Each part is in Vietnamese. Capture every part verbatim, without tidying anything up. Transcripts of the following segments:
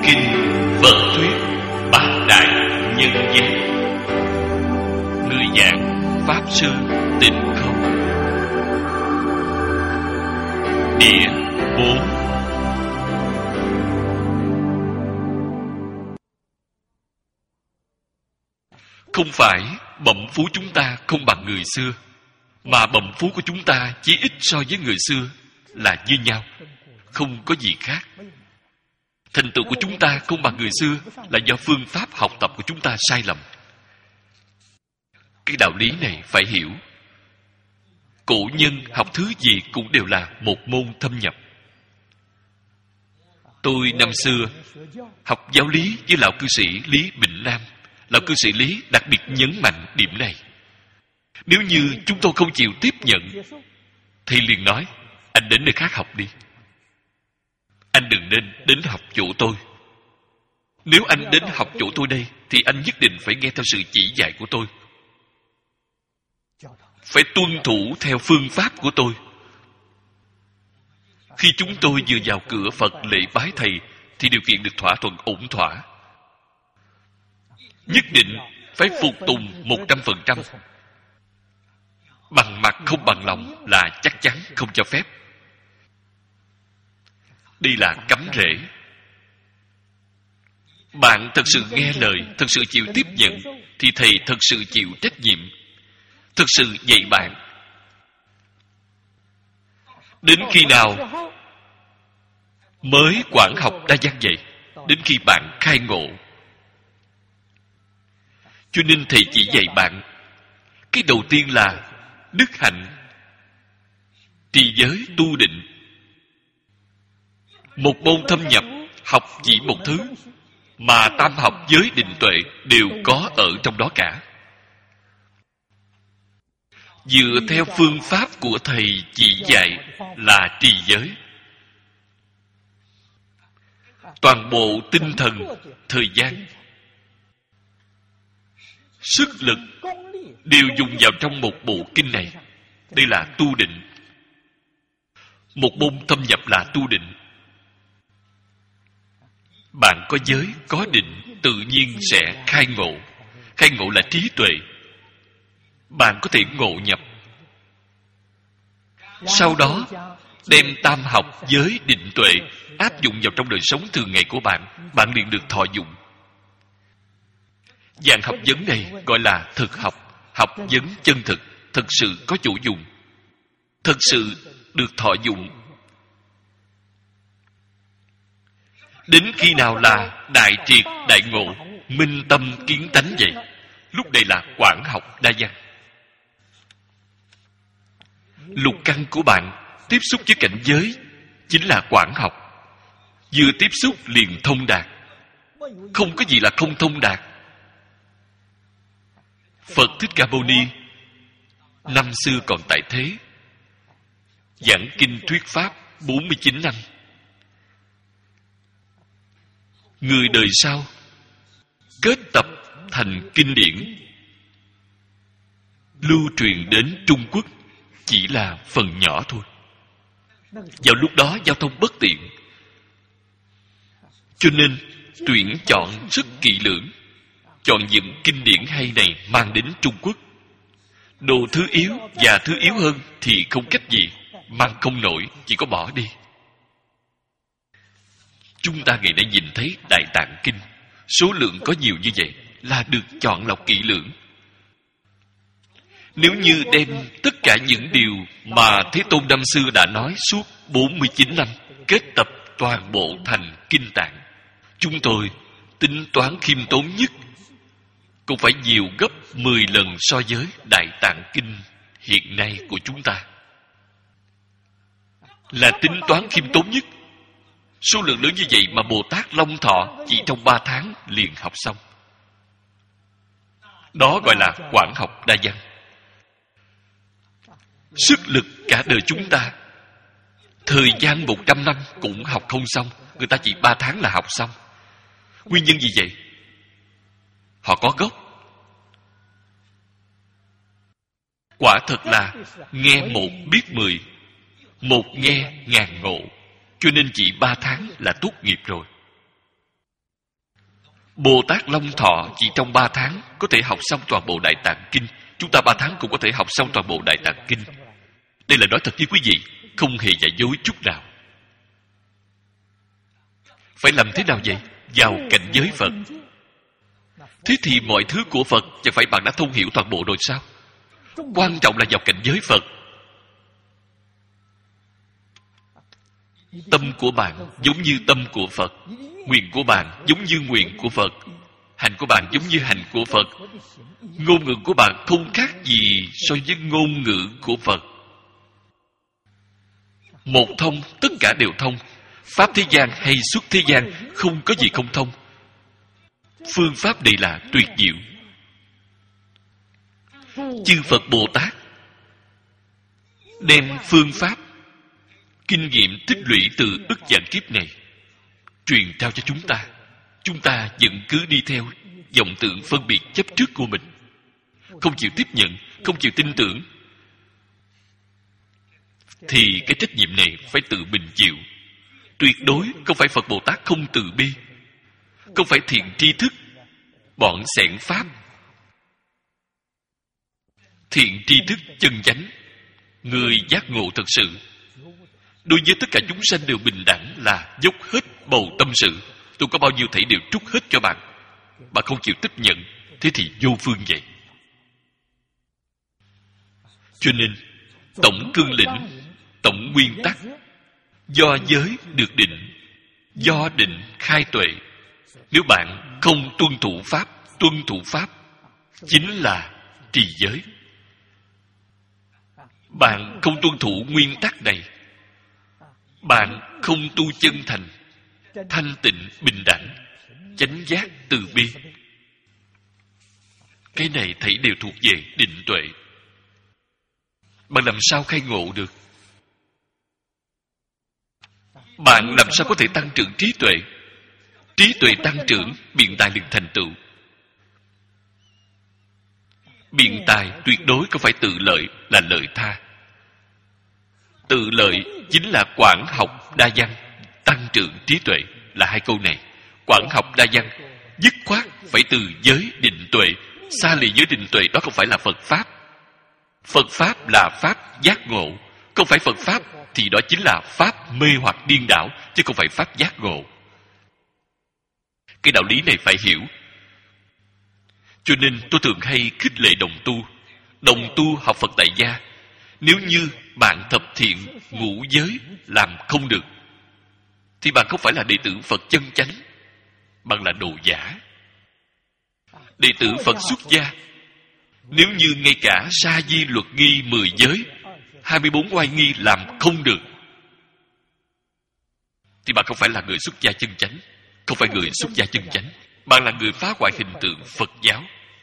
kinh Phật thuyết bát đại nhân giác. Người giảng Pháp Sư Tịnh Không. Địa bốn. Không phải bẩm phú chúng ta không bằng người xưa, mà bẩm phú của chúng ta chỉ ít so với người xưa là như nhau, không có gì khác. Thành tựu của chúng ta không bằng người xưa là do phương pháp học tập của chúng ta sai lầm. Cái đạo lý này phải hiểu. Cổ nhân học thứ gì cũng đều là một môn thâm nhập. Tôi năm xưa học giáo lý với lão cư sĩ Lý Bình Nam. Lão cư sĩ Lý đặc biệt nhấn mạnh điểm này. Nếu như chúng tôi không chịu tiếp nhận, thì liền nói, anh đến nơi khác học đi. Anh đừng nên đến học chỗ tôi. Nếu anh đến học chỗ tôi đây, thì anh nhất định phải nghe theo sự chỉ dạy của tôi, phải tuân thủ theo phương pháp của tôi. Khi chúng tôi vừa vào cửa Phật lễ bái thầy, thì điều kiện được thỏa thuận ổn thỏa. Nhất định phải phục tùng một trăm phần trăm. Bằng mặt không bằng lòng là chắc chắn không cho phép. Đây là cấm rễ. Bạn thật sự nghe lời, thật sự chịu tiếp nhận, thì thầy thật sự chịu trách nhiệm, thật sự dạy bạn. Đến khi nào mới quảng học đa văn vậy? Đến khi bạn khai ngộ. Cho nên thầy chỉ dạy bạn, cái đầu tiên là đức hạnh, trì giới, tu định. Một môn thâm nhập, học chỉ một thứ, mà tam học giới định tuệ đều có ở trong đó cả. Dựa theo phương pháp của thầy chỉ dạy là trì giới. Toàn bộ tinh thần, thời gian, sức lực đều dùng vào trong một bộ kinh này. Đây là tu định. Một môn thâm nhập là tu định. Bạn có giới, có định, tự nhiên sẽ khai ngộ. Khai ngộ là trí tuệ. Bạn có thể ngộ nhập. Sau đó đem tam học giới định tuệ áp dụng vào trong đời sống thường ngày của bạn. Bạn liền được thọ dụng. Dạng học vấn này gọi là thực học. Học vấn chân thực, thực sự có chủ dùng, thực sự được thọ dụng. Đến khi nào là đại triệt đại ngộ, minh tâm kiến tánh vậy? Lúc này là quảng học đa văn. Lục căn của bạn tiếp xúc với cảnh giới chính là quảng học. Vừa tiếp xúc liền thông đạt. Không có gì là không thông đạt. Phật Thích Ca Mâu Ni năm xưa còn tại thế, giảng kinh thuyết pháp bốn mươi chín năm. Người đời sau kết tập thành kinh điển, lưu truyền đến Trung Quốc chỉ là phần nhỏ thôi. Vào lúc đó giao thông bất tiện, cho nên tuyển chọn rất kỹ lưỡng, chọn những kinh điển hay này mang đến Trung Quốc. Đồ thứ yếu và thứ yếu hơn thì không cách gì, mang không nổi, chỉ có bỏ đi. Chúng ta ngày nay nhìn thấy Đại Tạng Kinh, số lượng có nhiều như vậy là được chọn lọc kỹ lưỡng. Nếu như đem tất cả những điều mà Thế Tôn năm xưa đã nói suốt bốn mươi chín năm, kết tập toàn bộ thành Kinh Tạng, chúng tôi tính toán khiêm tốn nhất cũng phải nhiều gấp mười lần so với Đại Tạng Kinh hiện nay của chúng ta. Là tính toán khiêm tốn nhất. Số lượng lớn như vậy mà Bồ Tát Long Thọ chỉ trong ba tháng liền học xong. Đó gọi là quảng học đa văn. Sức lực cả đời chúng ta, thời gian một trăm năm cũng học không xong. Người ta chỉ ba tháng là học xong. Nguyên nhân gì vậy? Họ có gốc. Quả thật là nghe một biết mười, một nghe ngàn ngộ. Cho nên chỉ ba tháng là tốt nghiệp rồi. Bồ Tát Long Thọ chỉ trong ba tháng có thể học xong toàn bộ Đại Tạng Kinh. Chúng ta ba tháng cũng có thể học xong toàn bộ Đại Tạng Kinh. Đây là nói thật với quý vị, không hề giả dối chút nào. Phải làm thế nào vậy? Vào cảnh giới Phật. Thế thì mọi thứ của Phật chẳng phải bạn đã thông hiểu toàn bộ rồi sao? Quan trọng là vào cảnh giới Phật. Tâm của bạn giống như tâm của Phật, nguyện của bạn giống như nguyện của Phật, hành của bạn giống như hành của Phật, ngôn ngữ của bạn không khác gì so với ngôn ngữ của Phật. Một thông, tất cả đều thông. Pháp thế gian hay xuất thế gian không có gì không thông. Phương pháp này là tuyệt diệu. Chư Phật Bồ Tát đem phương pháp, kinh nghiệm tích lũy từ ức vạn kiếp này truyền trao cho chúng ta. Chúng ta vẫn cứ đi theo vọng tưởng phân biệt chấp trước của mình, không chịu tiếp nhận, không chịu tin tưởng, thì cái trách nhiệm này phải tự mình chịu. Tuyệt đối không phải Phật Bồ Tát không từ bi, không phải thiện tri thức bọn xẻn pháp. Thiện tri thức chân chánh, người giác ngộ thật sự, đối với tất cả chúng sanh đều bình đẳng, là dốc hết bầu tâm sự. Tôi có bao nhiêu thảy đều trút hết cho bạn. Bạn không chịu tiếp nhận, thế thì vô phương vậy. Cho nên tổng cương lĩnh, tổng nguyên tắc, do giới được định, do định khai tuệ. Nếu bạn không tuân thủ pháp, tuân thủ pháp chính là trì giới. Bạn không tuân thủ nguyên tắc này, bạn không tu chân thành, thanh tịnh, bình đẳng, chánh giác, từ bi. Cái này thảy đều thuộc về định tuệ. Bạn làm sao khai ngộ được? Bạn làm sao có thể tăng trưởng trí tuệ? Trí tuệ tăng trưởng, biện tài liền thành tựu. Biện tài tuyệt đối không phải tự lợi, là lợi tha. Tự lợi chính là quảng học đa văn, tăng trưởng trí tuệ, là hai câu này. Quảng học đa văn, dứt khoát phải từ giới định tuệ, xa lìa giới định tuệ, đó không phải là Phật Pháp. Phật Pháp là Pháp giác ngộ, không phải Phật Pháp thì đó chính là Pháp mê hoặc điên đảo, chứ không phải Pháp giác ngộ. Cái đạo lý này phải hiểu. Cho nên tôi thường hay khích lệ đồng tu. Đồng tu học Phật tại gia, nếu như bạn thập thiện ngũ giới làm không được, thì bạn không phải là đệ tử Phật chân chánh, bạn là đồ giả. Đệ tử Phật xuất gia, nếu như ngay cả sa di luật nghi mười giới, hai mươi bốn oai nghi làm không được, thì bạn không phải là người xuất gia chân chánh, không phải người xuất gia chân chánh, bạn là người phá hoại hình tượng Phật giáo.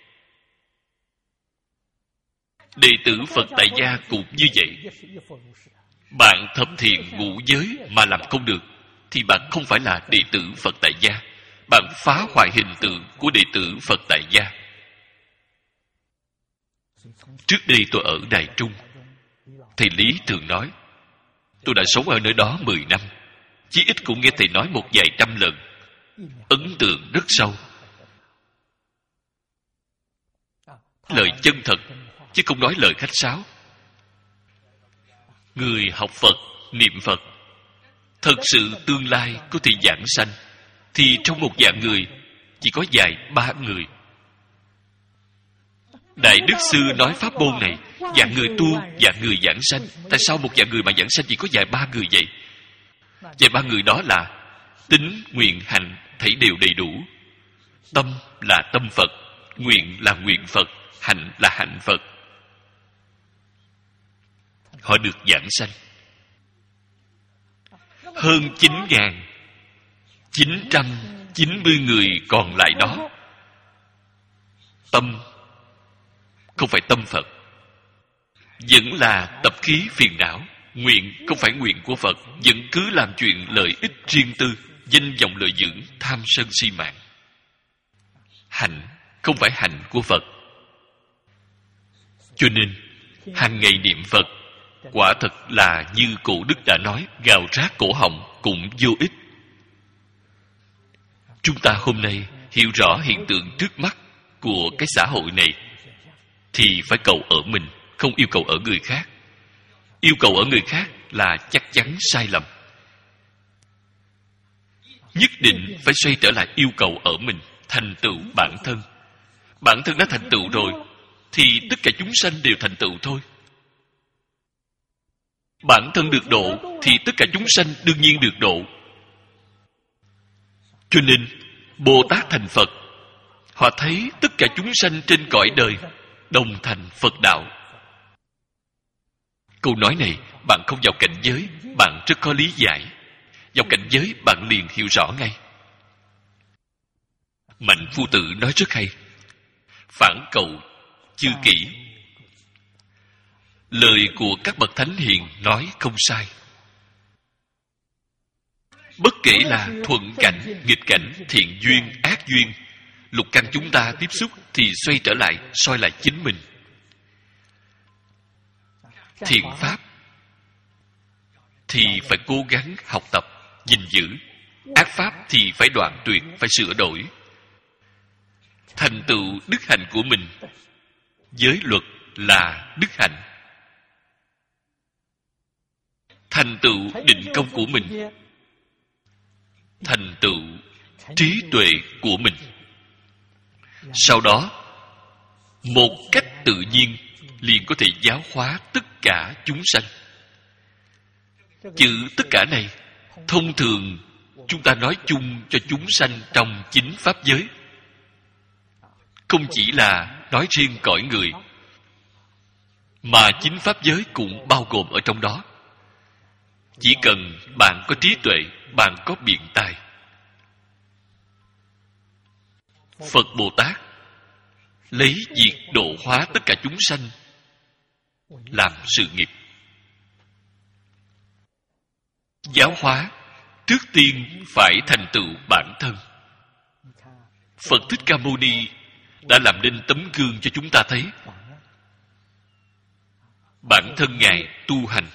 Đệ tử Phật tại gia cũng như vậy. Bạn thập thiện ngũ giới mà làm không được, thì bạn không phải là đệ tử Phật tại gia. Bạn phá hoại hình tượng của đệ tử Phật tại gia. Trước đây tôi ở Đài Trung, thầy Lý thường nói, tôi đã sống ở nơi đó mười năm, chí ít cũng nghe thầy nói một vài trăm lần, ấn tượng rất sâu. Lời chân thật, chứ không nói lời khách sáo. Người học Phật, niệm Phật, thật sự tương lai có thể giảng sanh, thì trong một vạn người chỉ có vài ba người. Đại Đức Sư nói pháp môn này, vạn người tu, vạn người giảng sanh. Tại sao một vạn người mà giảng sanh chỉ có vài ba người vậy? Vài ba người đó là tính, nguyện, hành thảy đều đầy đủ. Tâm là tâm Phật, nguyện là nguyện Phật, hành là hạnh Phật. Họ được giảng sanh. Hơn chín nghìn chín trăm chín mươi người còn lại đó, tâm không phải tâm Phật, vẫn là tập khí phiền não. Nguyện không phải nguyện của Phật, vẫn cứ làm chuyện lợi ích riêng tư, danh vọng lợi dưỡng, tham sân si mạng. Hành không phải hành của Phật. Cho nên hàng ngày niệm Phật quả thật là như Cổ Đức đã nói, gào rát cổ họng cũng vô ích. Chúng ta hôm nay hiểu rõ hiện tượng trước mắt của cái xã hội này thì phải cầu ở mình, không yêu cầu ở người khác. Yêu cầu ở người khác là chắc chắn sai lầm. Nhất định phải xoay trở lại yêu cầu ở mình, thành tựu bản thân. Bản thân đã thành tựu rồi thì tất cả chúng sanh đều thành tựu thôi. Bản thân được độ thì tất cả chúng sanh đương nhiên được độ. Cho nên Bồ Tát thành Phật, họ thấy tất cả chúng sanh trên cõi đời đồng thành Phật đạo. Câu nói này bạn không vào cảnh giới, bạn rất có lý giải. Vào cảnh giới bạn liền hiểu rõ ngay. Mạnh Phu Tử nói rất hay: phản cầu chư kỷ. Lời của các bậc thánh hiền nói không sai. Bất kể là thuận cảnh, nghịch cảnh, thiện duyên, ác duyên, lục căn chúng ta tiếp xúc thì xoay trở lại soi lại chính mình. Thiện pháp thì phải cố gắng học tập, gìn giữ. Ác pháp thì phải đoạn tuyệt, phải sửa đổi. Thành tựu đức hạnh của mình. Giới luật là đức hạnh. Thành tựu định công của mình. Thành tựu trí tuệ của mình. Sau đó, một cách tự nhiên liền có thể giáo hóa tất cả chúng sanh. Chữ tất cả này thông thường chúng ta nói chung cho chúng sanh trong chính pháp giới, không chỉ là nói riêng cõi người, mà chính pháp giới cũng bao gồm ở trong đó. Chỉ cần bạn có trí tuệ, bạn có biện tài. Phật Bồ Tát lấy việc độ hóa tất cả chúng sanh làm sự nghiệp. Giáo hóa trước tiên phải thành tựu bản thân. Phật Thích Ca Mâu Ni đã làm nên tấm gương cho chúng ta thấy. Bản thân Ngài tu hành,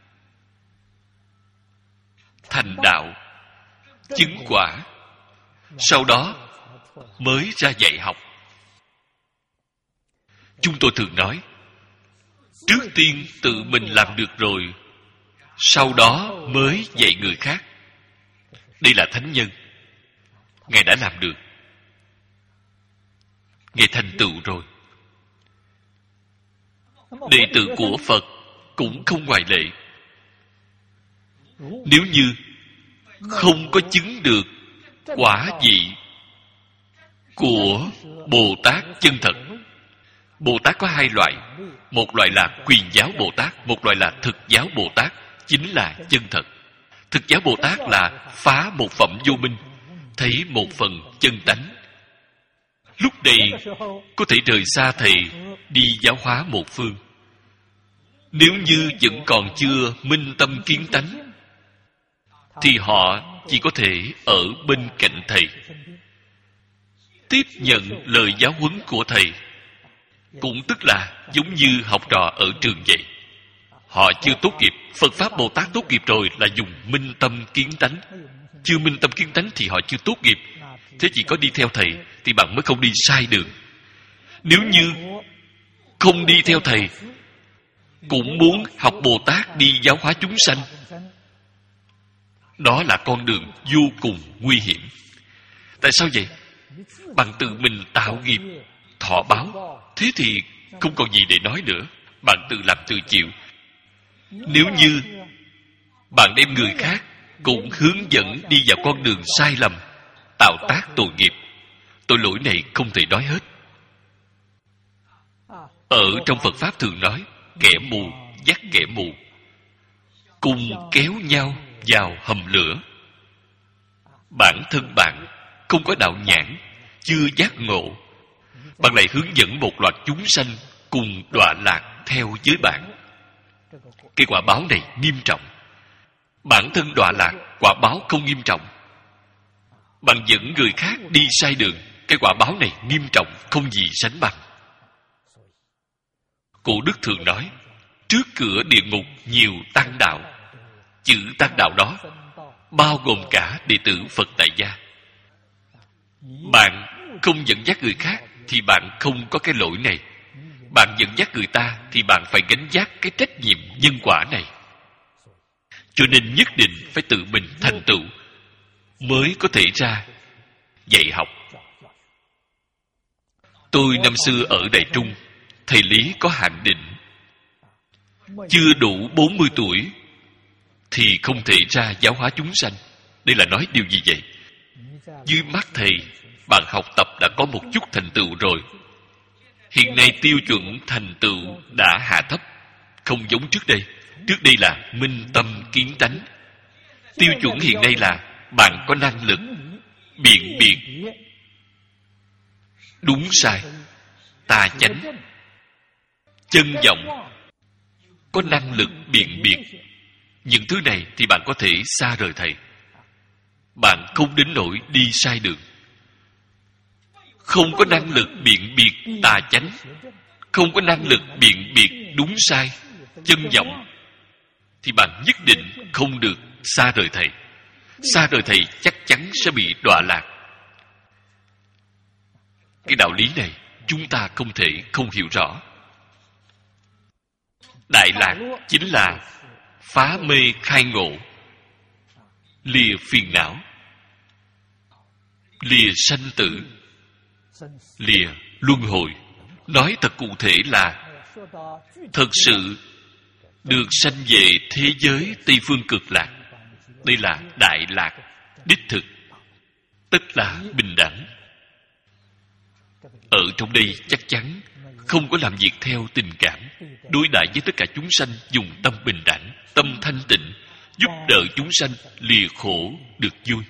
thành đạo, chứng quả, sau đó mới ra dạy học. Chúng tôi thường nói, trước tiên tự mình làm được rồi, sau đó mới dạy người khác. Đây là thánh nhân. Ngài đã làm được. Ngài thành tựu rồi. Đệ tử của Phật cũng không ngoại lệ. Nếu như không có chứng được quả vị của Bồ Tát chân thật. Bồ Tát có hai loại. Một loại là quyền giáo Bồ Tát, một loại là thực giáo Bồ Tát, chính là chân thật. Thực giáo Bồ Tát là phá một phẩm vô minh, thấy một phần chân tánh. Lúc này có thể rời xa thầy, đi giáo hóa một phương. Nếu như vẫn còn chưa minh tâm kiến tánh, thì họ chỉ có thể ở bên cạnh thầy, tiếp nhận lời giáo huấn của thầy. Cũng tức là giống như học trò ở trường vậy. Họ chưa tốt nghiệp. Phật Pháp Bồ Tát tốt nghiệp rồi là dùng minh tâm kiến tánh. Chưa minh tâm kiến tánh thì họ chưa tốt nghiệp. Thế chỉ có đi theo thầy thì bạn mới không đi sai đường. Nếu như không đi theo thầy, cũng muốn học Bồ Tát đi giáo hóa chúng sanh, đó là con đường vô cùng nguy hiểm. Tại sao vậy? Bạn tự mình tạo nghiệp, thọ báo, thế thì không còn gì để nói nữa. Bạn tự làm tự chịu. Nếu như bạn đem người khác cũng hướng dẫn đi vào con đường sai lầm, tạo tác tội nghiệp, tội lỗi này không thể nói hết. Ở trong Phật Pháp thường nói, kẻ mù dắt kẻ mù, cùng kéo nhau vào hầm lửa. Bản thân bạn không có đạo nhãn, chưa giác ngộ, bạn lại hướng dẫn một loạt chúng sanh cùng đọa lạc theo với bạn. Cái quả báo này nghiêm trọng. Bản thân đọa lạc, quả báo không nghiêm trọng. Bạn dẫn người khác đi sai đường, cái quả báo này nghiêm trọng, không gì sánh bằng. Cổ Đức thường nói, trước cửa địa ngục nhiều tăng đạo. Chữ tăng đạo đó bao gồm cả đệ tử Phật tại gia. Bạn không dẫn dắt người khác thì bạn không có cái lỗi này. Bạn dẫn dắt người ta thì bạn phải gánh vác cái trách nhiệm nhân quả này. Cho nên nhất định phải tự mình thành tựu mới có thể ra dạy học. Tôi năm xưa ở Đại Trung, thầy Lý có hạn định chưa đủ bốn mươi tuổi thì không thể ra giáo hóa chúng sanh. Đây là nói điều gì vậy? Dưới mắt thầy, bạn học tập đã có một chút thành tựu rồi. Hiện nay tiêu chuẩn thành tựu đã hạ thấp, không giống trước đây. Trước đây là minh tâm kiến tánh. Tiêu chuẩn hiện nay là bạn có năng lực biện biệt đúng sai, tà chánh, chân vọng. Có năng lực biện biệt những thứ này thì bạn có thể xa rời thầy. Bạn không đến nỗi đi sai đường. Không có năng lực biện biệt tà chánh, không có năng lực biện biệt đúng sai, chân vọng, thì bạn nhất định không được xa rời thầy. Xa rời thầy chắc chắn sẽ bị đọa lạc. Cái đạo lý này chúng ta không thể không hiểu rõ. Đại lạc chính là phá mê khai ngộ, lìa phiền não, lìa sanh tử, lìa luân hồi. Nói thật cụ thể là thật sự được sanh về thế giới Tây Phương Cực Lạc. Đây là đại lạc đích thực, tức là bình đẳng. Ở trong đây chắc chắn không có làm việc theo tình cảm, đối đãi với tất cả chúng sanh dùng tâm bình đẳng, tâm thanh tịnh, giúp đỡ chúng sanh lìa khổ được vui.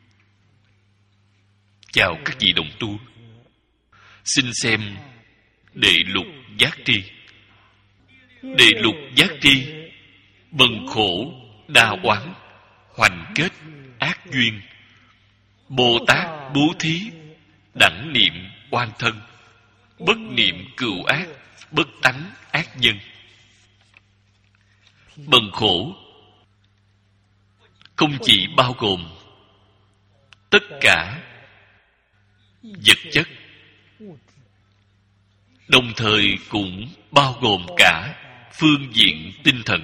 Chào các vị đồng tu, xin xem Đệ Lục Giác Tri. Đệ Lục Giác Tri: bần khổ đa oán, hoành kết ác duyên, Bồ Tát bố thí đẳng niệm oan thân, bất niệm cừu ác, bất tánh ác nhân. Bần khổ không chỉ bao gồm tất cả vật chất, đồng thời cũng bao gồm cả phương diện tinh thần.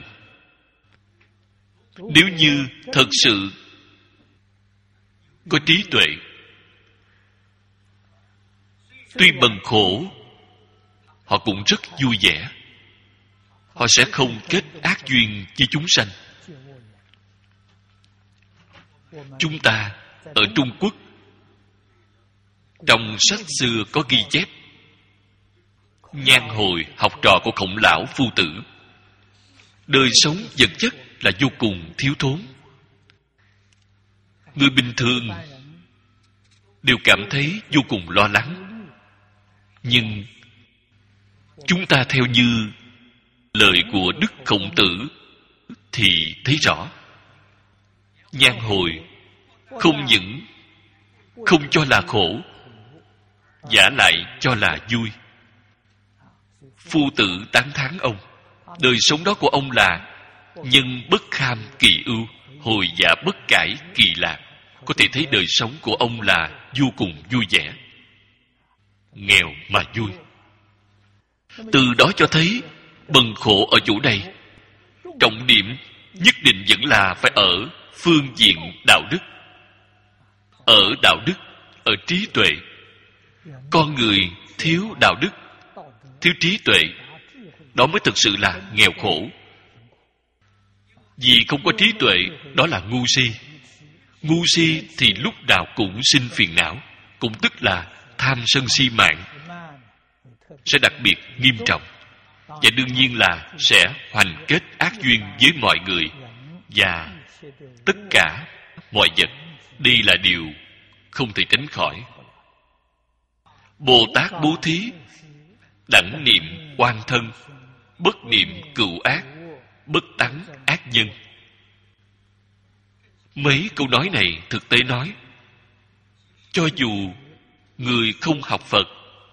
Nếu như thật sự có trí tuệ, tuy bần khổ, họ cũng rất vui vẻ. Họ sẽ không kết ác duyên với chúng sanh. Chúng ta ở Trung Quốc, trong sách xưa có ghi chép, Nhan Hồi học trò của Khổng Lão Phu Tử, đời sống vật chất là vô cùng thiếu thốn. Người bình thường đều cảm thấy vô cùng lo lắng. Nhưng chúng ta theo như lời của Đức Khổng Tử thì thấy rõ, Nhan Hồi không những không cho là khổ, giả lại cho là vui. Phu Tử tán thán ông. Đời sống đó của ông là nhân bất kham kỳ ưu, hồi dạ bất cải kỳ lạc. Có thể thấy đời sống của ông là vô cùng vui vẻ, nghèo mà vui. Từ đó cho thấy bần khổ ở chỗ này, trọng điểm nhất định vẫn là phải ở phương diện đạo đức. Ở đạo đức, ở trí tuệ. Con người thiếu đạo đức, thiếu trí tuệ, đó mới thực sự là nghèo khổ. Vì không có trí tuệ, đó là ngu si. Ngu si thì lúc nào cũng sinh phiền não, cũng tức là tham sân si mạng, sẽ đặc biệt nghiêm trọng. Và đương nhiên là sẽ hoành kết ác duyên với mọi người và tất cả mọi vật. Đây là điều không thể tránh khỏi. Bồ Tát bố thí đẳng niệm oan thân, bất niệm cừu ác, bất tánh ác nhân. Mấy câu nói này thực tế nói, cho dù người không học Phật,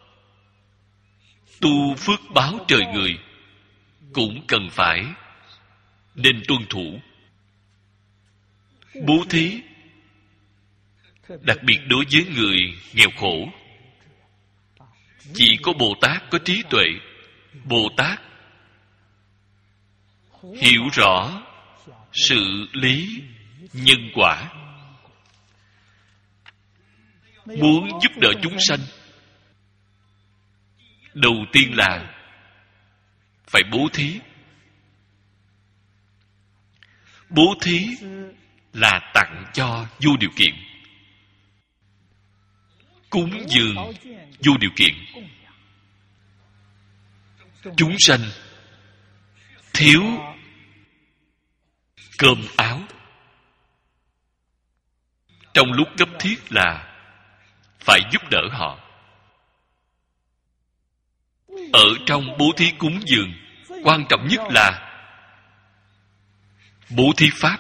tu phước báo trời người, cũng cần phải nên tuân thủ. Bố thí Đặc biệt đối với người nghèo khổ, chỉ có Bồ Tát có trí tuệ. Bồ Tát hiểu rõ sự lý nhân quả, muốn giúp đỡ chúng sanh, đầu tiên là phải bố thí. Bố thí là tặng cho vô điều kiện, cúng dường vô điều kiện. Chúng sanh thiếu cơm áo, trong lúc cấp thiết là phải giúp đỡ họ. Ở trong bố thí cúng dường, quan trọng nhất là bố thí pháp.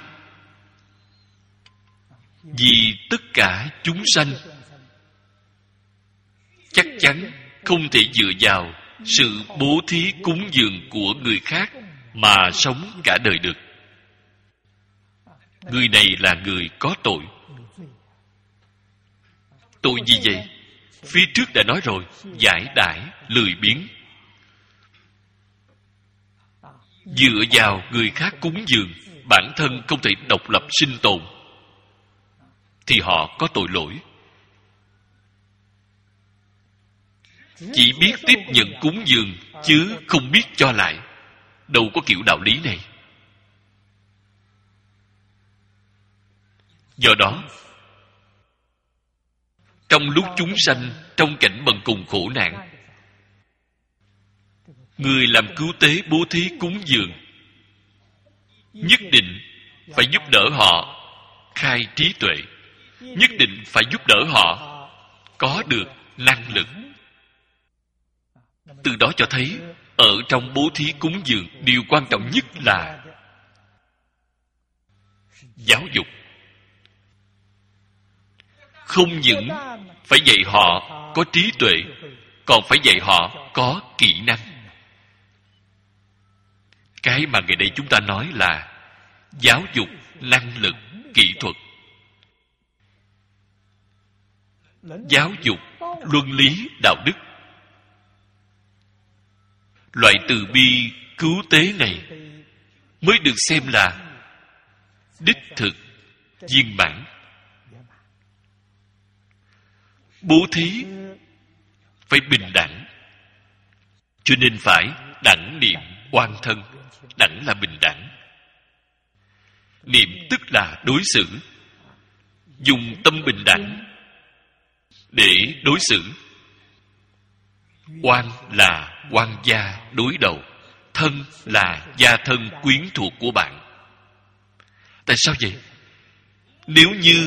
Vì tất cả chúng sanh chắc chắn không thể dựa vào sự bố thí cúng dường của người khác mà sống cả đời được. Người này là người có tội. Tội gì vậy? Phía trước đã nói rồi, giải đãi, lười biếng. Dựa vào người khác cúng dường, bản thân không thể độc lập sinh tồn, thì họ có tội lỗi. Chỉ biết tiếp nhận cúng dường chứ không biết cho lại, đâu có kiểu đạo lý này. Do đó, trong lúc chúng sanh trong cảnh bần cùng khổ nạn, người làm cứu tế bố thí cúng dường nhất định phải giúp đỡ họ khai trí tuệ, nhất định phải giúp đỡ họ có được năng lực. Từ đó cho thấy, ở trong bố thí cúng dường, điều quan trọng nhất là giáo dục. Không những phải dạy họ có trí tuệ, còn phải dạy họ có kỹ năng. Cái mà ngày đây chúng ta nói là giáo dục năng lực, kỹ thuật. Giáo dục luân lý, đạo đức. Loại từ bi cứu tế này mới được xem là đích thực, viên mãn. Bố thí phải bình đẳng, cho nên phải đẳng niệm oan thân. Đẳng là bình đẳng. Niệm tức là đối xử, dùng tâm bình đẳng để đối xử. Oan là oan gia đối đầu, thân là gia thân quyến thuộc của bạn. Tại sao vậy? Nếu như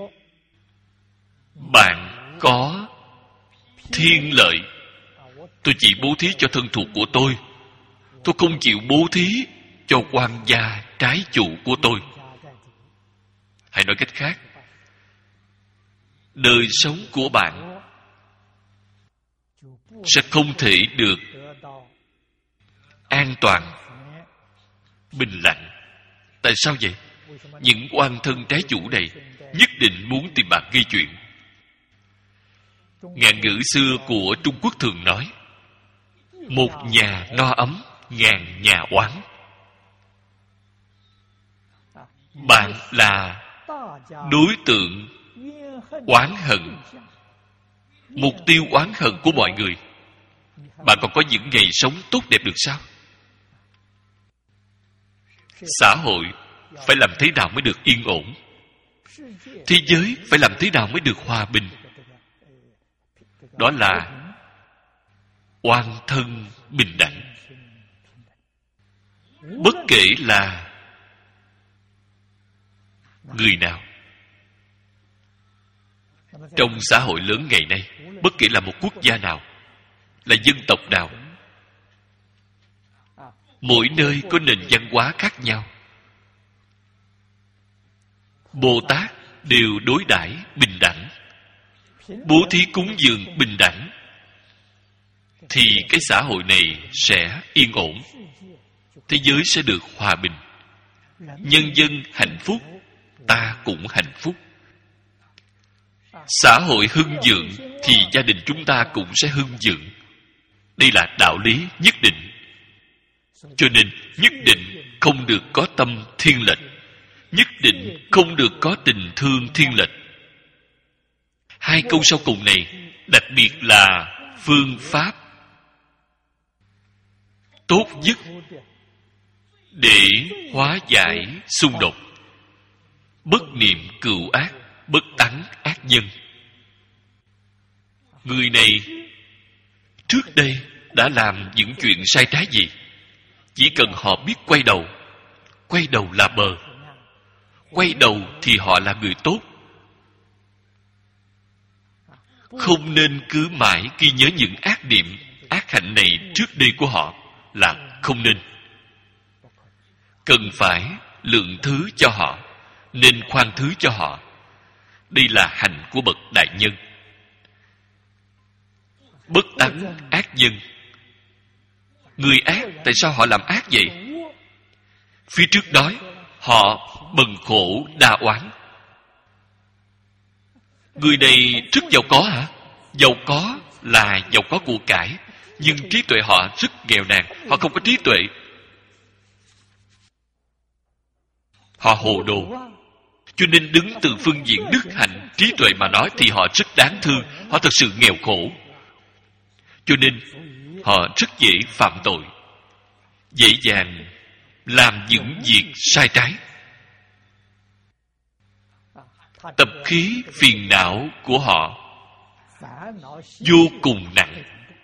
bạn có thiên lợi, tôi chỉ bố thí cho thân thuộc của tôi, tôi không chịu bố thí cho quan gia trái chủ của tôi. Hay nói cách khác, đời sống của bạn sẽ không thể được an toàn, bình lặng. Tại sao vậy? Những oan thân trái chủ này nhất định muốn tìm bạn gây chuyện. Ngạn ngữ xưa của Trung Quốc thường nói, một nhà no ấm, ngàn nhà oán. Bạn là đối tượng oán hận, mục tiêu oán hận của mọi người. Bạn còn có những ngày sống tốt đẹp được sao? Xã hội phải làm thế nào mới được yên ổn? Thế giới phải làm thế nào mới được hòa bình? Đó là oan thân bình đẳng. Bất kể là người nào, trong xã hội lớn ngày nay, bất kể là một quốc gia nào, là dân tộc nào, mỗi nơi có nền văn hóa khác nhau, Bồ Tát đều đối đãi bình đẳng, bố thí cúng dường bình đẳng, thì cái xã hội này sẽ yên ổn, thế giới sẽ được hòa bình, nhân dân hạnh phúc, ta cũng hạnh phúc. xã hội hưng vượng thì gia đình chúng ta cũng sẽ hưng vượng. Đây là đạo lý nhất định. Cho nên nhất định không được có tâm thiên lệch, nhất định không được có tình thương thiên lệch. Hai câu sau cùng này đặc biệt là phương pháp tốt nhất để hóa giải xung đột. Bất niệm cừu ác, bất tắng ác nhân. Người này trước đây đã làm những chuyện sai trái gì? Chỉ cần họ biết quay đầu, quay đầu là bờ. Quay đầu thì họ là người tốt. Không nên cứ mãi ghi nhớ những ác niệm, ác hạnh này trước đây của họ, là không nên. Cần phải lượng thứ cho họ, nên khoan thứ cho họ. Đây là hành của bậc đại nhân. Bất tắng ác nhân. Người ác, tại sao họ làm ác vậy? Phía trước đó họ bần khổ đa oán. Người này rất giàu có hả? Giàu có là giàu có của cải, nhưng trí tuệ họ rất nghèo nàn. Họ không có trí tuệ, họ hồ đồ. Cho nên đứng từ phương diện đức hạnh, trí tuệ mà nói thì họ rất đáng thương. Họ thật sự nghèo khổ. Cho nên họ rất dễ phạm tội, dễ dàng làm những việc sai trái. Tập khí phiền não của họ vô cùng nặng.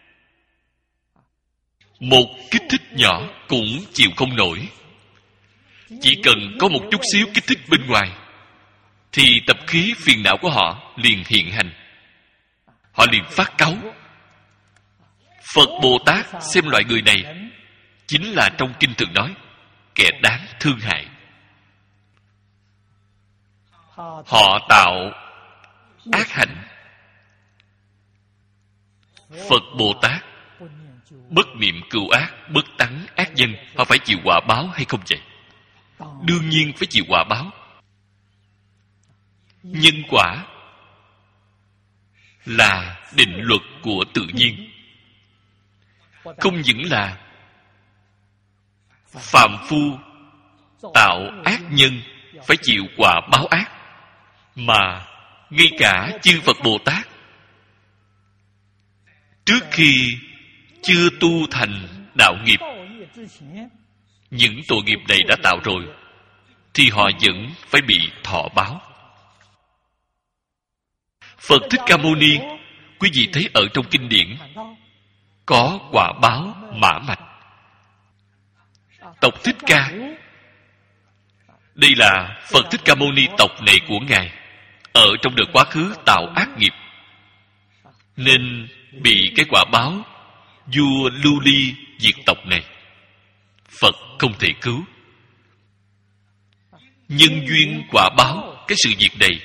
Một kích thích nhỏ cũng chịu không nổi. Chỉ cần có một chút xíu kích thích bên ngoài thì tập khí phiền não của họ liền hiện hành. Họ liền phát cáu. Phật Bồ Tát xem loại người này chính là trong kinh thường nói kẻ đáng thương hại. Họ tạo ác hạnh. Phật Bồ Tát bất niệm cừu ác, bất tắng ác nhân. Họ phải chịu quả báo hay không vậy? Đương nhiên phải chịu quả báo. Nhân quả là định luật của tự nhiên. Không những là phàm phu tạo ác nhân phải chịu quả báo ác, mà ngay cả chư Phật Bồ Tát trước khi chưa tu thành đạo nghiệp, những tội nghiệp này đã tạo rồi, thì họ vẫn phải bị thọ báo. Phật Thích Ca Mâu Ni, quý vị thấy ở trong kinh điển có quả báo mã mạch. Tộc Thích Ca, đây là Phật Thích Ca Mâu Ni tộc này của Ngài, ở trong đời quá khứ tạo ác nghiệp, nên bị cái quả báo vua Lưu Ly diệt tộc này. Phật không thể cứu. Nhân duyên quả báo cái sự việc này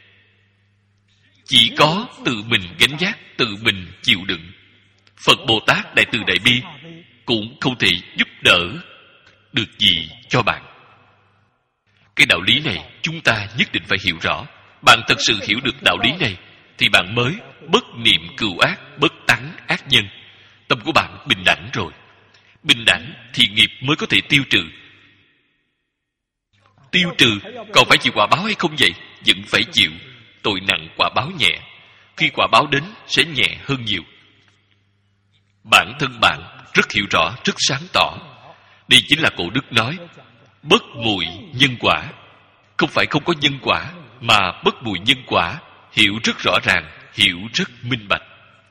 chỉ có tự mình gánh vác, tự mình chịu đựng. Phật Bồ Tát Đại Từ Đại Bi cũng không thể giúp đỡ được gì cho bạn. Cái đạo lý này chúng ta nhất định phải hiểu rõ. Bạn thật sự hiểu được đạo lý này thì bạn mới bất niệm cừu ác, bất tắng ác nhân. Tâm của bạn bình đẳng rồi. Bình đẳng thì nghiệp mới có thể tiêu trừ. Tiêu trừ còn phải chịu quả báo hay không vậy? Vẫn phải chịu. Tội nặng quả báo nhẹ. Khi quả báo đến sẽ nhẹ hơn nhiều. Bản thân bạn rất hiểu rõ, rất sáng tỏ. Đây chính là cổ đức nói bất mùi nhân quả. Không phải không có nhân quả, mà bất mùi nhân quả hiểu rất rõ ràng, hiểu rất minh bạch.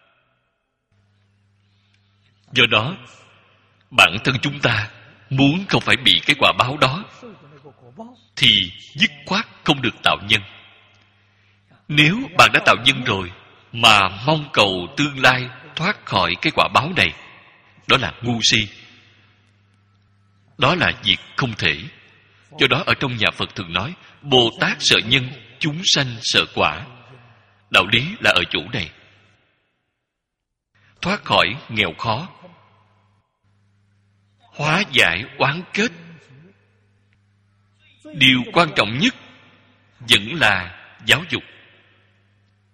Do đó bản thân chúng ta muốn không phải bị cái quả báo đó thì dứt khoát không được tạo nhân. Nếu bạn đã tạo nhân rồi mà mong cầu tương lai thoát khỏi cái quả báo này, đó là ngu si. Đó là việc không thể. Do đó ở trong nhà Phật thường nói Bồ Tát sợ nhân, chúng sanh sợ quả. Đạo lý là ở chỗ này. Thoát khỏi nghèo khó, hóa giải oán kết, điều quan trọng nhất vẫn là giáo dục.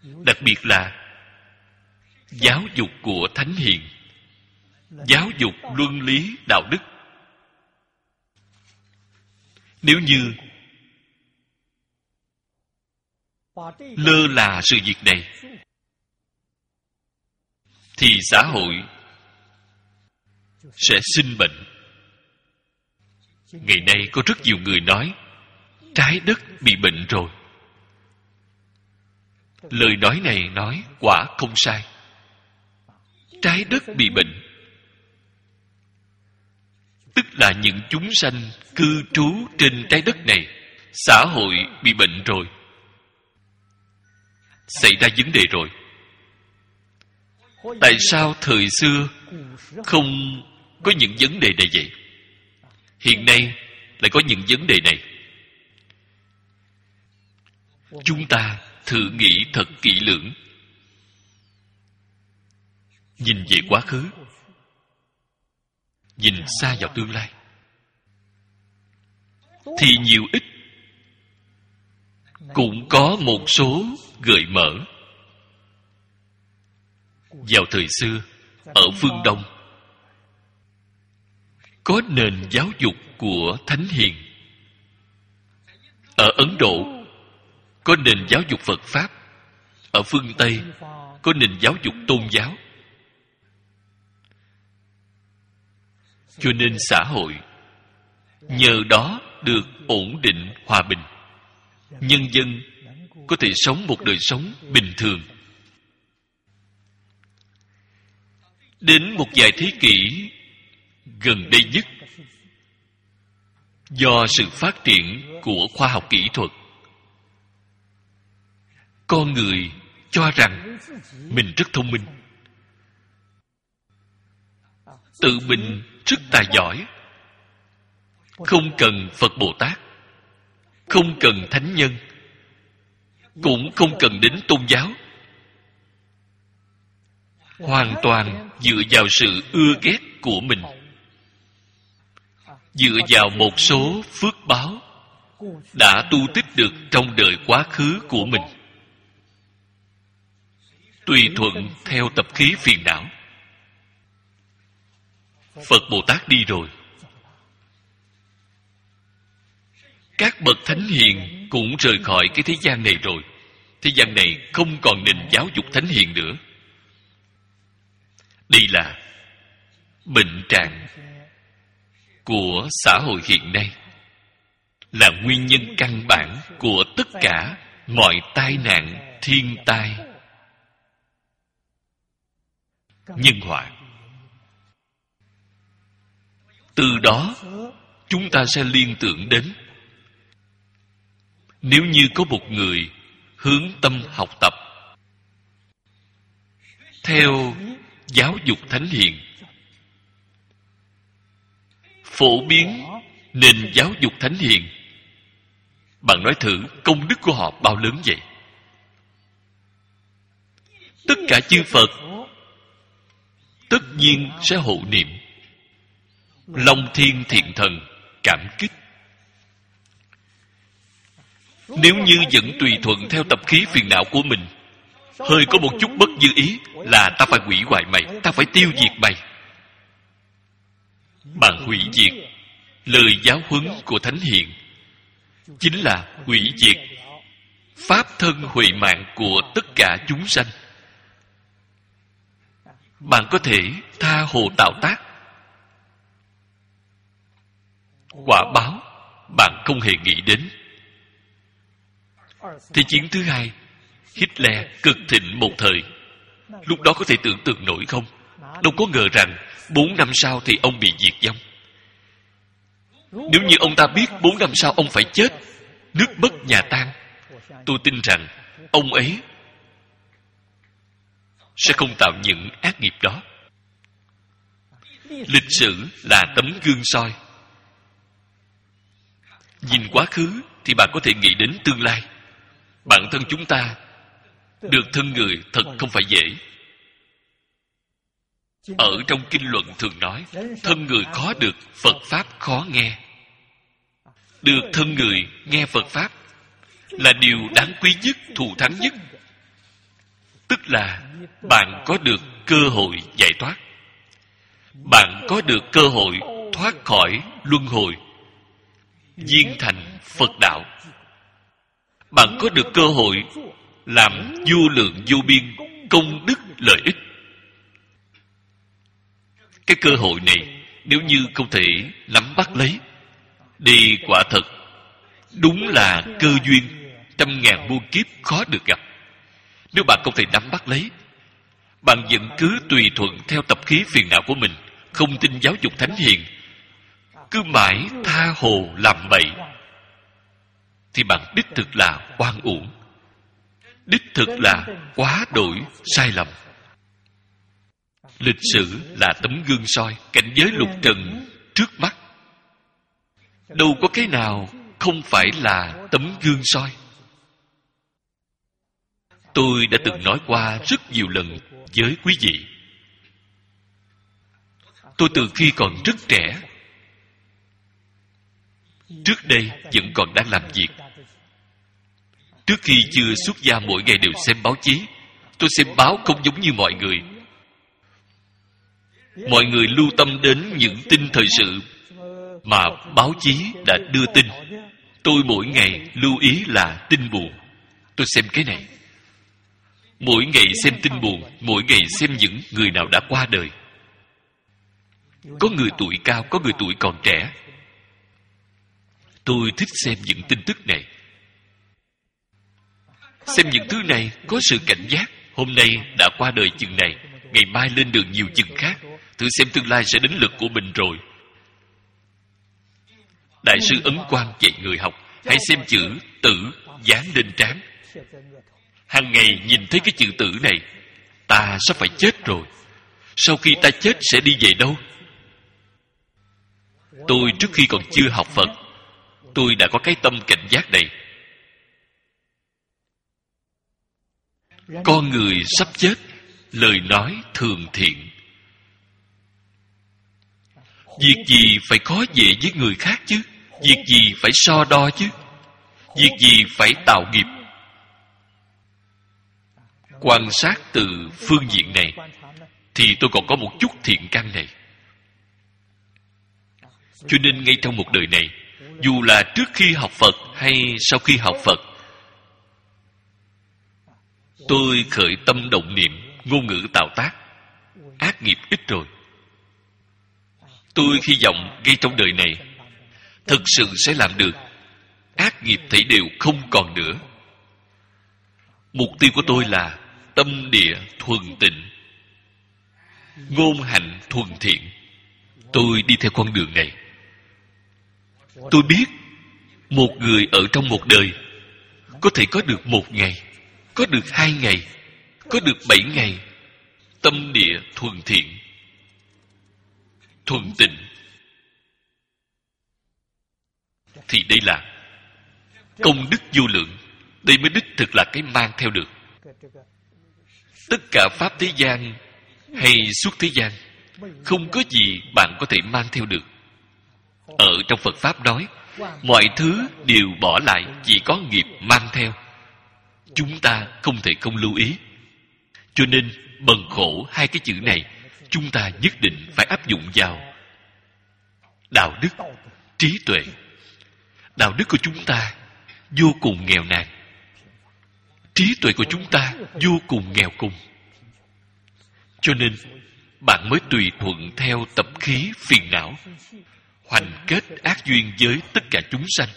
đặc biệt là giáo dục của thánh hiền, giáo dục luân lý đạo đức. Nếu như lơ là sự việc này thì xã hội sẽ sinh bệnh. Ngày nay có rất nhiều người nói trái đất bị bệnh rồi. Lời nói này nói quả không sai. Trái đất bị bệnh tức là những chúng sanh cư trú trên trái đất này, xã hội bị bệnh rồi, xảy ra vấn đề rồi. Tại sao thời xưa không có những vấn đề này vậy? Hiện nay lại có những vấn đề này. Chúng ta thử nghĩ thật kỹ lưỡng, nhìn về quá khứ, nhìn xa vào tương lai, thì nhiều ít cũng có một số gợi mở. Vào thời xưa, ở phương Đông có nền giáo dục của thánh hiền. Ở Ấn Độ có nền giáo dục Phật Pháp. Ở phương Tây có nền giáo dục tôn giáo. Cho nên xã hội nhờ đó được ổn định, hòa bình. Nhân dân có thể sống một đời sống bình thường. Đến một vài thế kỷ gần đây nhất, do sự phát triển của khoa học kỹ thuật, con người cho rằng mình rất thông minh, tự mình rất tài giỏi, không cần Phật Bồ Tát, không cần thánh nhân, cũng không cần đến tôn giáo, hoàn toàn dựa vào sự ưa ghét của mình, dựa vào một số phước báo đã tu tích được trong đời quá khứ của mình, tùy thuận theo tập khí phiền não. Phật Bồ Tát đi rồi, các bậc thánh hiền cũng rời khỏi cái thế gian này rồi. Thế gian này không còn nền giáo dục thánh hiền nữa. Đây là bệnh trạng của xã hội hiện nay, là nguyên nhân căn bản của tất cả mọi tai nạn, thiên tai, nhân họa. Từ đó chúng ta sẽ liên tưởng đến, nếu như có một người hướng tâm học tập theo giáo dục thánh hiền, phổ biến nền giáo dục thánh hiền, bạn nói thử công đức của họ bao lớn vậy. Tất cả chư Phật tất nhiên sẽ hộ niệm, Long Thiên Thiện Thần cảm kích. Nếu như vẫn tùy thuận theo tập khí phiền não của mình, hơi có một chút bất như ý là ta phải hủy hoại mày, ta phải tiêu diệt mày. Bạn hủy diệt lời giáo huấn của thánh hiền, chính là hủy diệt pháp thân huệ mạng của tất cả chúng sanh. Bạn có thể tha hồ tạo tác, quả báo bạn không hề nghĩ đến. Thế chiến thứ hai, Hitler cực thịnh một thời, lúc đó có thể tưởng tượng nổi không? Đâu có ngờ rằng bốn năm sau thì ông bị diệt vong. Nếu như ông ta biết bốn năm sau ông phải chết, nước mất nhà tan, tôi tin rằng ông ấy sẽ không tạo những ác nghiệp đó. Lịch sử là tấm gương soi. Nhìn quá khứ thì bạn có thể nghĩ đến tương lai. Bản thân chúng ta được thân người thật không phải dễ. Ở trong kinh luận thường nói, thân người khó được, Phật Pháp khó nghe. Được thân người nghe Phật Pháp là điều đáng quý nhất, thù thắng nhất. tức là bạn có được cơ hội giải thoát, bạn có được cơ hội thoát khỏi luân hồi, viên thành Phật đạo. Bạn có được cơ hội làm vô lượng vô biên công đức lợi ích. Cái cơ hội này nếu như không thể nắm bắt lấy, đi quả thật đúng là cơ duyên trăm ngàn muôn kiếp khó được gặp. Nếu bạn không thể nắm bắt lấy, bạn vẫn cứ tùy thuận theo tập khí phiền não của mình, không tin giáo dục thánh hiền, cứ mãi tha hồ làm bậy, thì bạn đích thực là oan uổng, đích thực là quá đổi sai lầm. Lịch sử là tấm gương soi cảnh giới lục trần trước mắt, đâu có cái nào không phải là tấm gương soi. Tôi đã từng nói qua rất nhiều lần với quý vị. Tôi từ khi còn rất trẻ, trước đây vẫn còn đang làm việc, trước khi chưa xuất gia mỗi ngày đều xem báo chí. Tôi xem báo không giống như mọi người. Mọi người lưu tâm đến những tin thời sự mà báo chí đã đưa tin. Tôi mỗi ngày lưu ý là tin buồn. Tôi xem cái này. Mỗi ngày xem tin buồn, mỗi ngày xem những người nào đã qua đời. Có người tuổi cao, có người tuổi còn trẻ. Tôi thích xem những tin tức này. Xem những thứ này có sự cảnh giác. Hôm nay đã qua đời chừng này, ngày mai lên đường nhiều chừng khác. Thử xem tương lai sẽ đến lượt của mình rồi. Đại sư Ấn Quang dạy người học, hãy xem chữ tử dán lên trán. Hàng ngày nhìn thấy cái chữ tử này, ta sắp phải chết rồi. Sau khi ta chết sẽ đi về đâu? Tôi trước khi còn chưa học Phật, tôi đã có cái tâm cảnh giác này. Con người sắp chết, lời nói thường thiện. Việc gì phải khó dễ với người khác chứ? Việc gì phải so đo chứ? Việc gì phải tạo nghiệp? Quan sát từ phương diện này thì tôi còn có một chút thiện căn này. Cho nên ngay trong một đời này, dù là trước khi học Phật hay sau khi học Phật, tôi khởi tâm động niệm, ngôn ngữ tạo tác, ác nghiệp ít rồi. Tôi hy vọng ngay trong đời này thực sự sẽ làm được, ác nghiệp thảy đều không còn nữa. Mục tiêu của tôi là tâm địa thuần tịnh, ngôn hạnh thuần thiện. Tôi đi theo con đường này. Tôi biết một người ở trong một đời có thể có được một ngày, có được hai ngày, có được bảy ngày, tâm địa thuần thiện, thuần tịnh, thì đây là công đức vô lượng. Đây mới đích thực là cái mang theo được. Tất cả pháp thế gian hay suốt thế gian, không có gì bạn có thể mang theo được. Ở trong Phật Pháp nói, mọi thứ đều bỏ lại, chỉ có nghiệp mang theo. Chúng ta không thể không lưu ý. Cho nên bần khổ hai cái chữ này, chúng ta nhất định phải áp dụng vào đạo đức, trí tuệ. Đạo đức của chúng ta vô cùng nghèo nàn, trí tuệ của chúng ta vô cùng nghèo cùng. Cho nên bạn mới tùy thuận theo tập khí phiền não, hoành kết ác duyên với tất cả chúng sanh.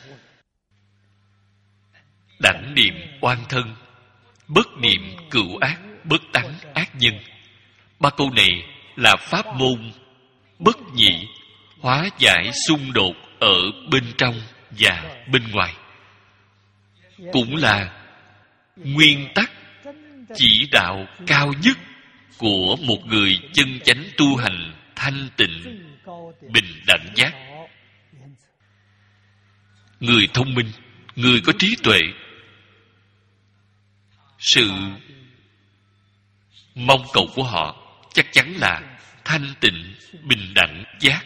Đảnh niệm oan thân, bất niệm cựu ác, bất tánh ác nhân. Ba câu này là pháp môn bất nhị hóa giải xung đột ở bên trong và bên ngoài, cũng là nguyên tắc chỉ đạo cao nhất của một người chân chánh tu hành thanh tịnh bình đẳng giác. Người thông minh, người có trí tuệ, sự mong cầu của họ chắc chắn là thanh tịnh bình đẳng giác.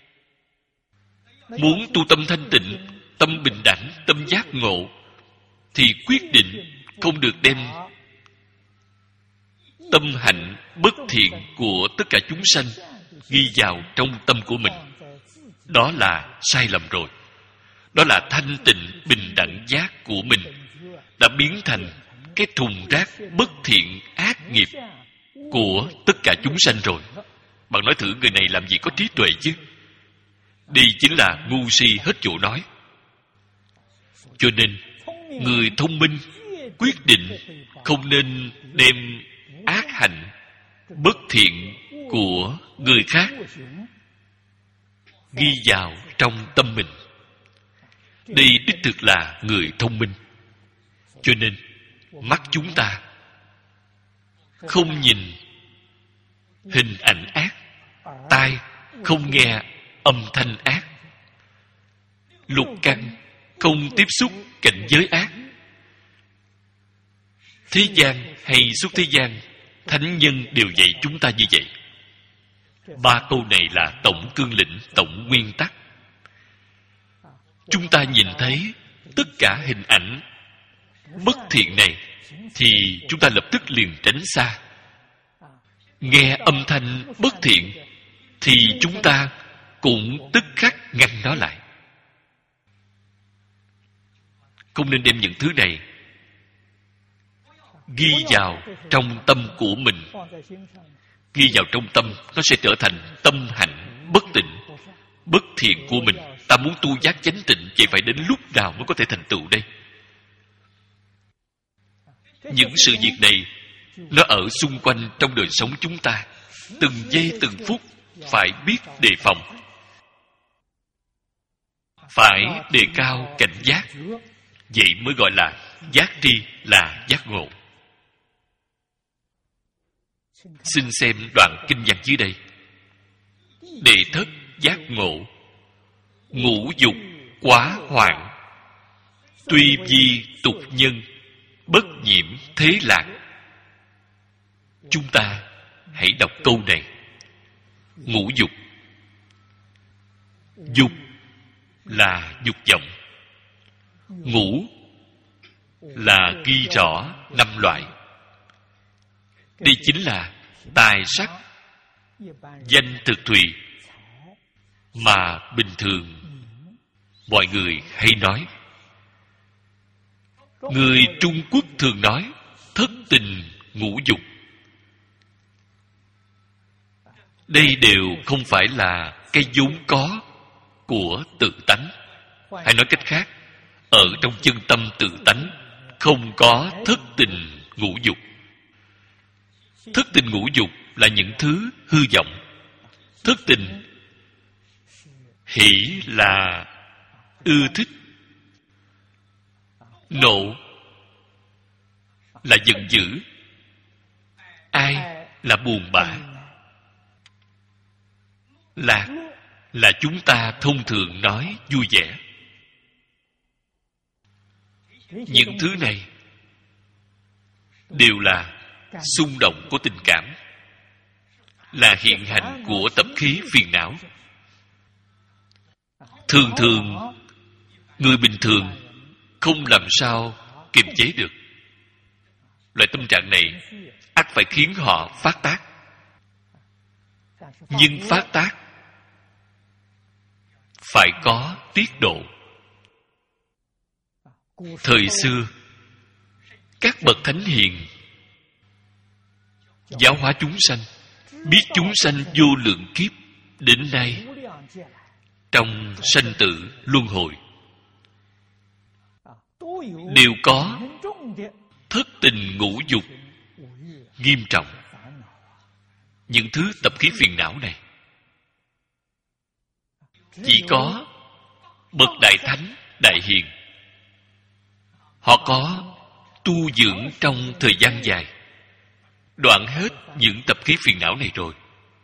Muốn tu tâm thanh tịnh, tâm bình đẳng, tâm giác ngộ, thì quyết định không được đem tâm hạnh bất thiện của tất cả chúng sanh ghi vào trong tâm của mình, đó là sai lầm rồi. Đó là thanh tịnh bình đẳng giác của mình đã biến thành cái thùng rác bất thiện ác nghiệp của tất cả chúng sanh rồi. Bạn nói thử, người này làm gì có trí tuệ chứ? Đây chính là ngu si hết chỗ nói. Cho nên người thông minh quyết định không nên đem ác hạnh bất thiện của người khác ghi vào trong tâm mình. Đây đích thực là người thông minh. Cho nên mắt chúng ta không nhìn hình ảnh ác, tai không nghe âm thanh ác, lục căn không tiếp xúc cảnh giới ác. Thế gian hay xuất thế gian, thánh nhân đều dạy chúng ta như vậy. Ba câu này là tổng cương lĩnh, tổng nguyên tắc. Chúng ta nhìn thấy tất cả hình ảnh bất thiện này thì chúng ta lập tức liền tránh xa. Nghe âm thanh bất thiện thì chúng ta cũng tức khắc ngăn nó lại. Không nên đem những thứ này ghi vào trong tâm của mình. Ghi vào trong tâm, nó sẽ trở thành tâm hạnh bất tịnh, bất thiện của mình. Ta muốn tu giác chánh tịnh, vậy phải đến lúc nào mới có thể thành tựu đây? Những sự việc này nó ở xung quanh trong đời sống chúng ta, từng giây từng phút phải biết đề phòng, phải đề cao cảnh giác. Vậy mới gọi là giác tri, là giác ngộ. Xin xem đoạn kinh văn dưới đây. Đệ thất giác ngộ, ngũ dục quá hoạn, tuy vi tục nhân, bất nhiễm thế lạc. Chúng ta hãy đọc câu này. Ngũ dục, dục là dục vọng, ngũ là ghi rõ năm loại. Đây chính là tài sắc, danh thực thùy mà bình thường mọi người hay nói. Người Trung Quốc thường nói thất tình ngũ dục. Đây đều không phải là cái vốn có của tự tánh. Hay nói cách khác, ở trong chân tâm tự tánh không có thất tình ngũ dục. Thất tình ngũ dục là những thứ hư vọng. Thất tình, hỷ là ưa thích, nộ là giận dữ, ai là buồn bã, lạc là chúng ta thông thường nói vui vẻ. Những thứ này đều là xung động của tình cảm, là hiện hành của tập khí phiền não. Thường thường người bình thường không làm sao kiềm chế được. Loại tâm trạng này ắt phải khiến họ phát tác. Nhưng phát tác phải có tiết độ. Thời xưa các bậc thánh hiền giáo hóa chúng sanh, biết chúng sanh vô lượng kiếp đến nay trong sanh tử luân hồi đều có thất tình ngũ dục nghiêm trọng. Những thứ tập khí phiền não này chỉ có bậc đại thánh đại hiền, họ có tu dưỡng trong thời gian dài, đoạn hết những tập khí phiền não này rồi.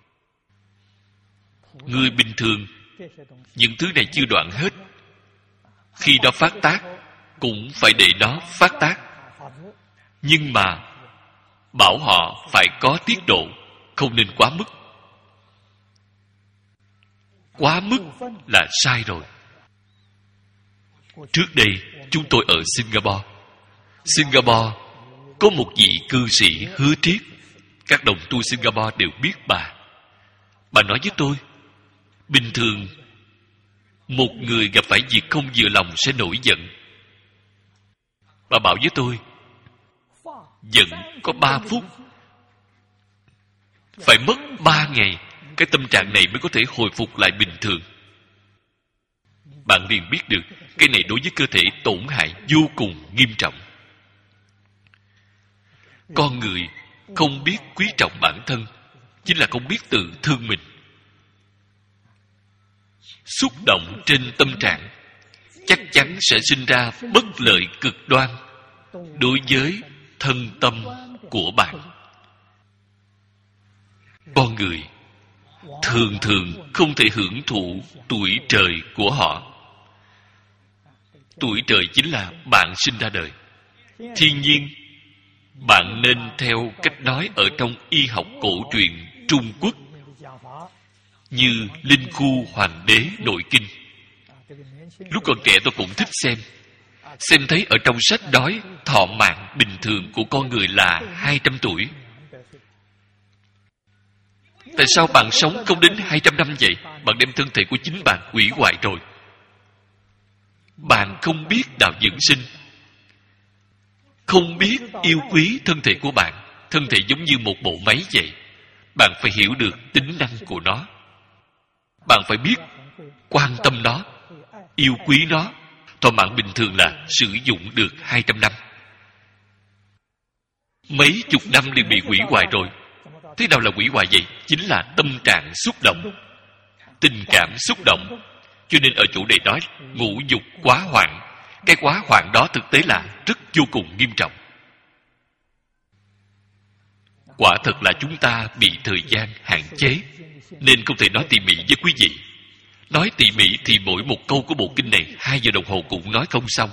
Người bình thường những thứ này chưa đoạn hết, khi đó phát tác cũng phải để nó phát tác. Nhưng mà bảo họ phải có tiết độ, không nên quá mức. Quá mức là sai rồi. Trước đây chúng tôi ở Singapore. Singapore có một vị cư sĩ hứa triết, Các đồng tu Singapore đều biết bà. Bà nói với tôi, bình thường một người gặp phải việc không vừa lòng sẽ nổi giận. Bà bảo với tôi, giận có ba phút, phải mất ba ngày cái tâm trạng này mới có thể hồi phục lại bình thường. Bạn liền biết được cái này đối với cơ thể tổn hại vô cùng nghiêm trọng. Con người không biết quý trọng bản thân chính là không biết tự thương mình. Xúc động trên tâm trạng chắc chắn sẽ sinh ra bất lợi cực đoan đối với thân tâm của bạn. Con người thường thường không thể hưởng thụ tuổi trời của họ. Tuổi trời chính là bạn sinh ra đời. Thiên nhiên, bạn nên theo cách nói ở trong y học cổ truyền Trung Quốc như Linh Khu Hoàng đế nội kinh. Lúc còn trẻ tôi cũng thích xem. Xem thấy ở trong sách nói thọ mạng bình thường của con người là hai trăm tuổi. Tại sao bạn sống không đến hai trăm năm vậy? Bạn đem thân thể của chính bạn hủy hoại rồi. Bạn không biết đạo dưỡng sinh, không biết yêu quý thân thể của bạn. Thân thể giống như một bộ máy vậy. Bạn phải hiểu được tính năng của nó. Bạn phải biết quan tâm nó, yêu quý nó. Thọ mạng bình thường là sử dụng được hai trăm năm. Mấy chục năm liền bị hủy hoại rồi. Thế nào là hủy hoại vậy? Chính là tâm trạng xúc động, tình cảm xúc động. Cho nên ở chỗ này nói ngũ dục quá hoạn. Cái quá hoạn đó thực tế là rất vô cùng nghiêm trọng. Quả thật là chúng ta bị thời gian hạn chế, nên không thể nói tỉ mỉ với quý vị. Nói tỉ mỉ thì mỗi một câu của bộ kinh này hai giờ đồng hồ cũng nói không xong.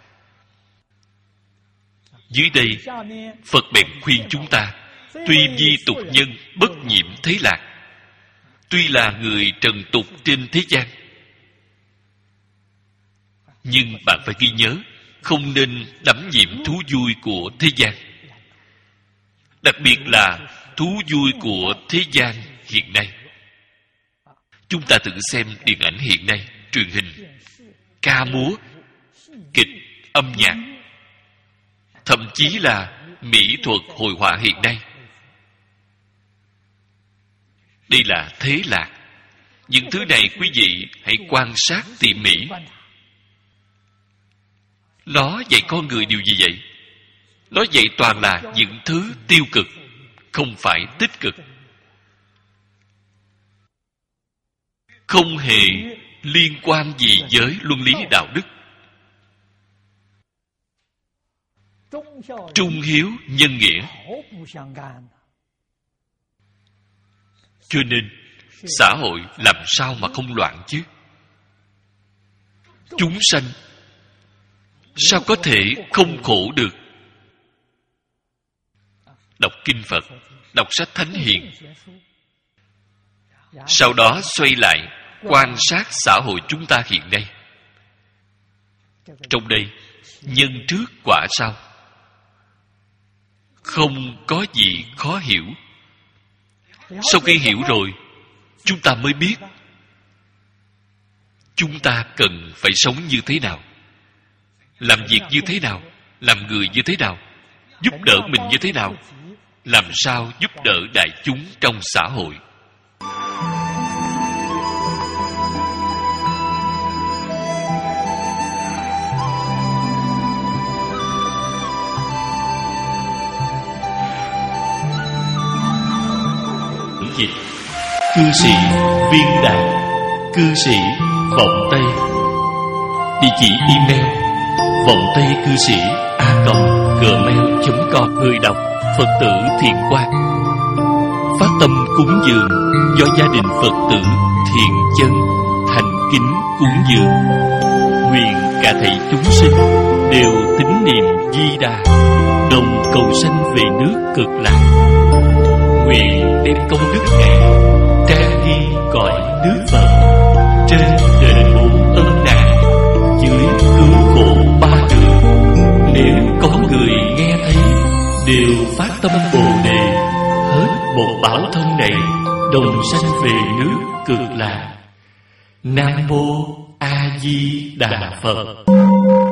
Dưới đây Phật bèn khuyên chúng ta, tuy vi tục nhân bất nhiễm thế lạc. Tuy là người trần tục trên thế gian, nhưng bạn phải ghi nhớ, không nên đắm nhiễm thú vui của thế gian. Đặc biệt là thú vui của thế gian hiện nay. Chúng ta tự xem điện ảnh hiện nay, truyền hình, ca múa, kịch, âm nhạc, thậm chí là mỹ thuật hội họa hiện nay. Đây là thế lạc. Những thứ này quý vị hãy quan sát tỉ mỉ. Nó dạy con người điều gì vậy? Nó dạy toàn là những thứ tiêu cực, không phải tích cực. Không hề liên quan gì với luân lý đạo đức. Trung hiếu nhân nghĩa. Cho nên xã hội làm sao mà không loạn chứ? Chúng sanh sao có thể không khổ được? Đọc kinh Phật, đọc sách Thánh Hiền, sau đó xoay lại quan sát xã hội chúng ta hiện nay. Trong đây, nhân trước quả sau, không có gì khó hiểu. Sau khi hiểu rồi, chúng ta mới biết chúng ta cần phải sống như thế nào, làm việc như thế nào, làm người như thế nào, giúp đỡ mình như thế nào, làm sao giúp đỡ đại chúng trong xã hội. Dịch cư sĩ Viên Đạt, cư sĩ Vọng Tây. Địa chỉ email vọng tây cư sĩ a còng gmail chấm com. Người đọc Phật tử Thiện Quang. Phát tâm cúng dường do gia đình Phật tử Thiện Chân thành kính cúng dường. Nguyện cả thảy chúng sinh đều tín niệm Di Đà, đồng cầu sanh về nước Cực Lạc. Nguyện đem công đức này trang ghi cõi nước Phật, trên đền bốn ân nạn, dưới cứu khổ ba đường. Nếu có người nghe thấy đều phát tâm Bồ Đề, hết một bảo thân này đồng sanh về nước Cực Lạc. Nam mô A Di Đà Phật.